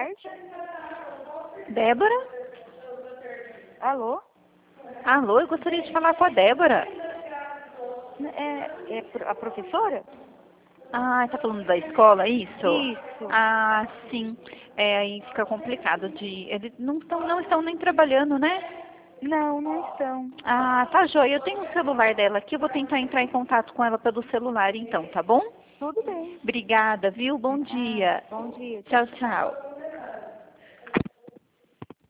tarde. Débora? Alô? Alô, eu gostaria de falar com a Débora. A professora? Ah, tá falando da escola, isso? Isso. Ah, sim. Aí fica complicado de... Eles não estão nem trabalhando, né? Não, não estão. Ah, tá joia. Eu tenho o celular dela aqui, eu vou tentar entrar em contato com ela pelo celular então, tá bom? Tudo bem. Obrigada, viu? Bom dia. Bom dia. Tchau, tchau.